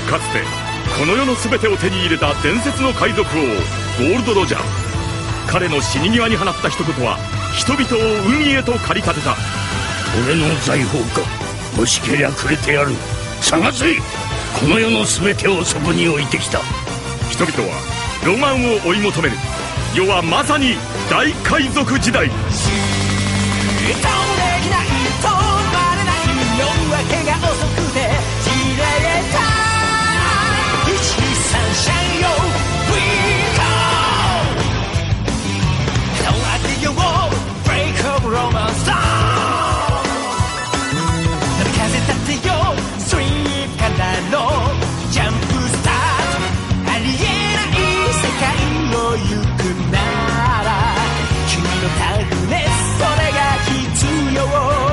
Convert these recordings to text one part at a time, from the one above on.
かつてこの世の全てを手に入れた伝説の海賊王ゴールド・ロジャー。彼の死に際に放った一言は人々を海へと駆り立てた。 俺の財宝か。欲しけりゃくれてやる。探せ。この世の全てをそこに置いてきた。 人々はロマンを追い求める。世はまさに大海賊時代。 夜明けが遅くて散れた123シャンよ We go Don't let the your wall break of romance down 波風立ってよストリートからのジャンプスタートありえない世界を行くなら君のタフネスそれが必要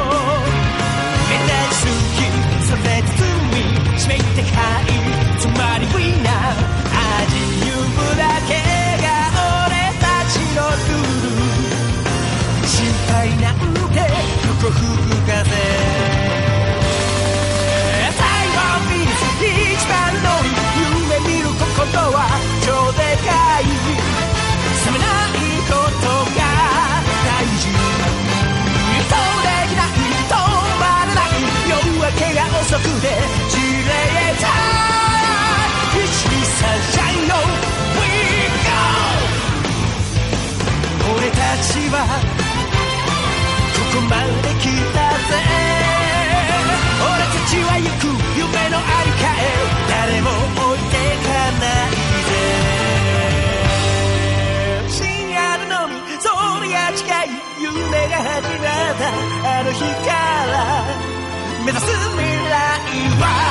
それ包み締めてかいつまりウィナー味ゆむだけが俺たちのルール心配なんて横吹く風タイワンビーズ一番乗り夢見る心は超でかい冷めないことが大事夜明けが遅くて散れた123シャイの We go 俺たちはここまで来たぜ俺たちは行く夢のありかへ誰も置いてかないぜ深夜のみそりゃ近い夢が始まったあの日から目指す未来は